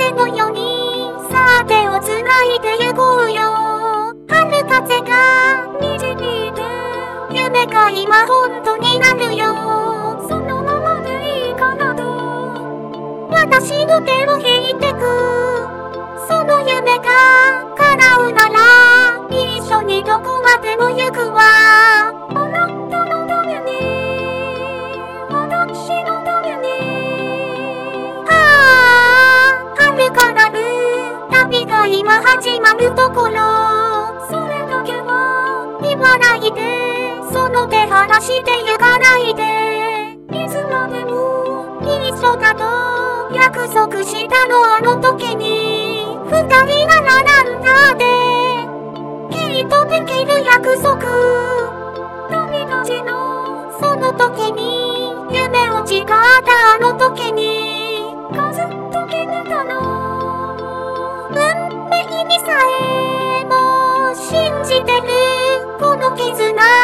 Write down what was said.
雨のようにさあ手をつないで行こうよ。春風がにじみて夢が今本当になるよ。そのままでいいかなと私の手を引いてく。その夢が叶うなら一緒にどこまでも行くわ。あなたのために私のために遥かなる旅が今始まるところ。それだけは言わないで、その手離して行かないで。いつまでも一緒だと約束したのあの時に。二人が並んだできっとできる約束。旅立ちのその時に夢を誓ったあの時にずっと決めたの。運命にさえも信じてるこの絆。